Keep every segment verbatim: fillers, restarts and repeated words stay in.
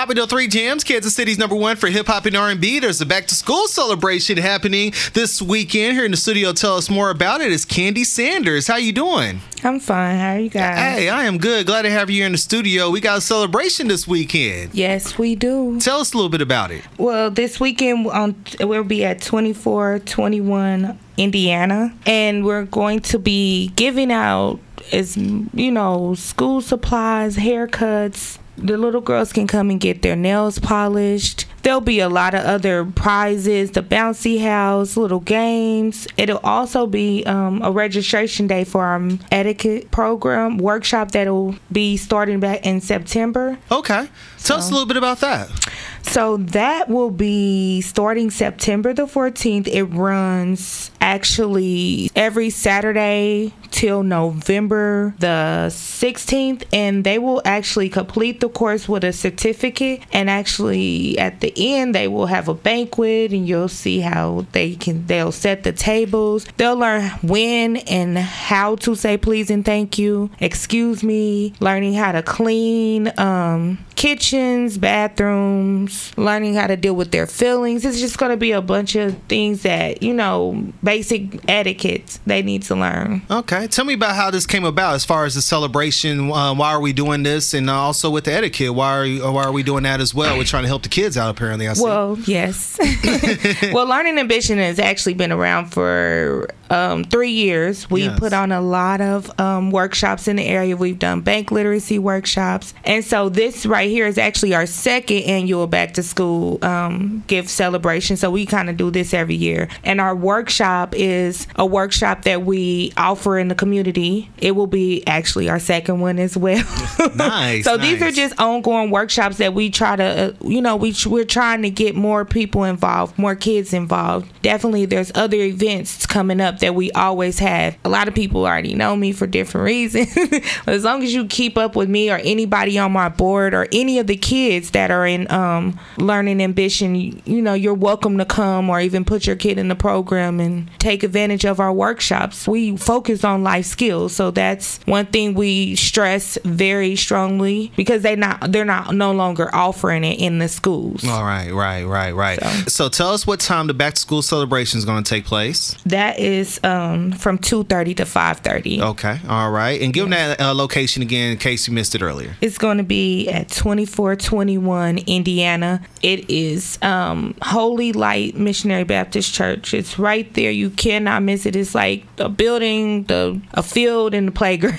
Top of the three jams, Kansas City's number one for hip hop and R and B. There's a back to school celebration happening this weekend. Here in the studio, tell us more about it is Candy Sanders. How you doing? I'm fine. How are you guys? Hey, I am good. Glad to have you here in the studio. We got a celebration this weekend. Yes, we do. Tell us a little bit about it. Well, this weekend on we'll be at twenty-four twenty-one Indiana, and we're going to be giving out, as you know, school supplies, haircuts. The little girls can come and get their nails polished. There'll be a lot of other prizes, the bouncy house, little games. It'll also be um, a registration day for our etiquette program workshop that'll be starting back in September. Okay. Tell so, us a little bit about that. So that will be starting September the fourteenth. It runs actually every Saturday till November the sixteenth, and they will actually complete the course with a certificate, and actually at the end they will have a banquet, and you'll see how they can they'll set the tables. They'll learn when and how to say please and thank you, excuse me, learning how to clean um kitchens, bathrooms, learning how to deal with their feelings. It's just going to be a bunch of things that, you know, basic etiquette they need to learn. Okay. Tell me about how this came about as far as the celebration. Uh, why are we doing this? And also with the etiquette, why are, you, why are we doing that as well? We're trying to help the kids out, apparently, I see. Well, yes. Well, Learning Ambition has actually been around for um, three years. We yes. put on a lot of um, workshops in the area. We've done bank literacy workshops. And so this right here is actually our second annual back to school um, gift celebration. So we kind of do this every year. And our workshop is a workshop that we offer in the community. It will be actually our second one as well. Nice. So nice. These are just ongoing workshops that we try to, uh, you know, we, we're trying to get more people involved, more kids involved. Definitely there's other events coming up that we always have. A lot of people already know me for different reasons. But as long as you keep up with me or anybody on my board or any of the kids that are in um, Learning Ambition, you, you know, you're welcome to come or even put your kid in the program and take advantage of our workshops. We focus on life skills, so that's one thing we stress very strongly because they not they're not no longer offering it in the schools. All right, right, right, right. So, so tell us what time the back to school celebration is going to take place. That is um, from two thirty to five thirty. Okay, all right, and give yes. them that uh, location again in case you missed it earlier. It's going to be at twenty-four twenty-one Indiana. It is um, Holy Light Missionary Baptist Church. It's right there. You cannot miss it. It's like a building, the a field, and the playground.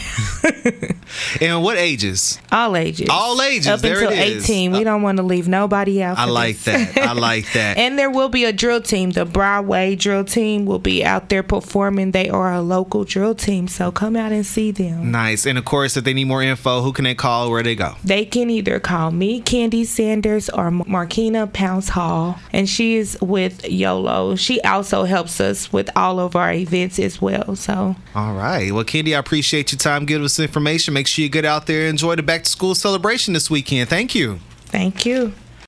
And what ages? All ages. All ages. Up there until it is. eighteen. We don't want to leave nobody out. I like this. that. I like that. And there will be a drill team. The Broadway drill team will be out there performing. They are a local drill team, so come out and see them. Nice. And of course, if they need more info, who can they call? Where they go? They can either call me, Candy Sanders, or Markina Pounce Hall, and she is with YOLO. She also helps us with all of our events as well. So. All right. Well, Candy, I appreciate your time giving us information. Make sure you get out there and enjoy the back to school celebration this weekend. Thank you. Thank you.